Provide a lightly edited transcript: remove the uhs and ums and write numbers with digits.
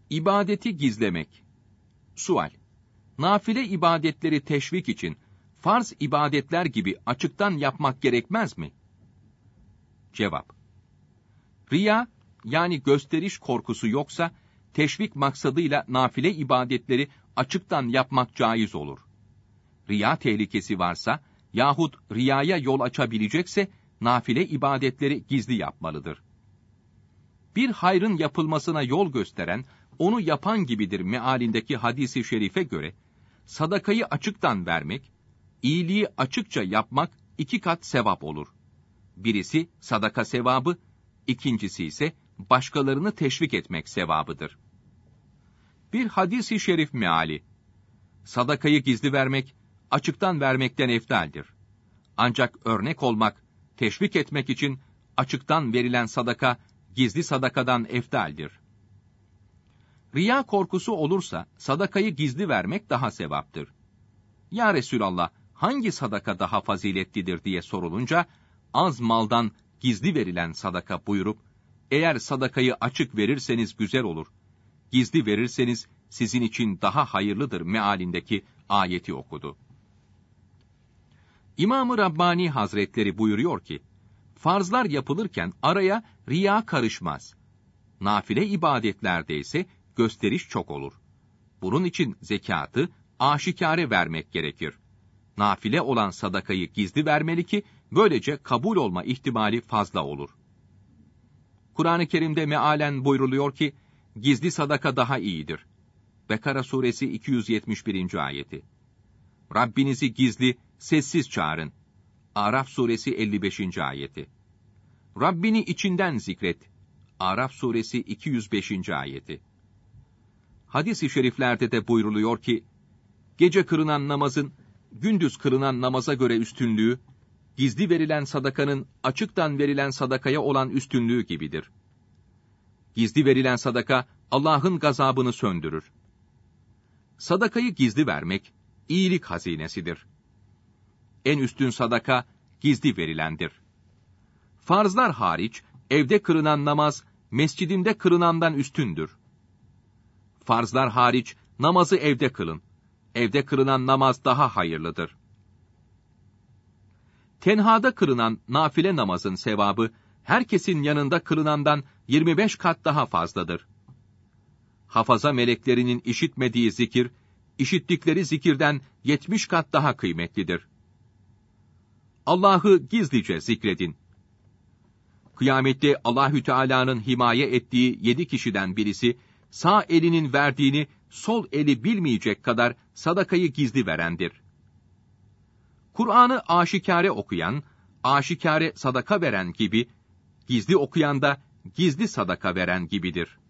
İbadeti gizlemek. Sual: Nafile ibadetleri teşvik için farz ibadetler gibi açıktan yapmak gerekmez mi? Cevap: Riya, yani gösteriş korkusu yoksa, teşvik maksadıyla nafile ibadetleri açıktan yapmak caiz olur. Riya tehlikesi varsa yahut riyaya yol açabilecekse, nafile ibadetleri gizli yapmalıdır. Bir hayrın yapılmasına yol gösteren, onu yapan gibidir mealindeki hadis-i şerife göre, sadakayı açıktan vermek, iyiliği açıkça yapmak 2 kat sevap olur. Birisi sadaka sevabı, ikincisi ise başkalarını teşvik etmek sevabıdır. Bir hadis-i şerif meali: sadakayı gizli vermek, açıktan vermekten eftaldir. Ancak örnek olmak, teşvik etmek için açıktan verilen sadaka, gizli sadakadan eftaldir. Riya korkusu olursa, sadakayı gizli vermek daha sevaptır. Ya Resulallah, hangi sadaka daha faziletlidir diye sorulunca, az maldan gizli verilen sadaka buyurup, eğer sadakayı açık verirseniz güzel olur, gizli verirseniz sizin için daha hayırlıdır mealindeki ayeti okudu. İmam-ı Rabbani Hazretleri buyuruyor ki, farzlar yapılırken araya riya karışmaz. Nafile ibadetlerde ise gösteriş çok olur. Bunun için zekatı aşikare vermek gerekir. Nafile olan sadakayı gizli vermeli ki, böylece kabul olma ihtimali fazla olur. Kur'an-ı Kerim'de mealen buyruluyor ki, gizli sadaka daha iyidir. Bekara suresi 271. ayeti. Rabbinizi gizli, sessiz çağırın. Araf suresi 55. ayeti. Rabbini içinden zikret. Araf suresi 205. ayeti. Hadis-i şeriflerde de buyruluyor ki, gece kılınan namazın, gündüz kılınan namaza göre üstünlüğü, gizli verilen sadakanın açıktan verilen sadakaya olan üstünlüğü gibidir. Gizli verilen sadaka, Allah'ın gazabını söndürür. Sadakayı gizli vermek, iyilik hazinesidir. En üstün sadaka, gizli verilendir. Farzlar hariç, evde kılınan namaz, mescidinde kılınandan üstündür. Farzlar hariç, namazı evde kılın. Evde kılınan namaz daha hayırlıdır. Tenhada kılınan nafile namazın sevabı, herkesin yanında kılınandan 25 kat daha fazladır. Hafaza meleklerinin işitmediği zikir, işittikleri zikirden 70 kat daha kıymetlidir. Allah'ı gizlice zikredin. Kıyamette Allahü Teala'nın himaye ettiği 7 kişiden birisi, sağ elinin verdiğini sol eli bilmeyecek kadar sadakayı gizli verendir. Kur'an'ı aşikare okuyan, aşikare sadaka veren gibi, gizli okuyan da gizli sadaka veren gibidir.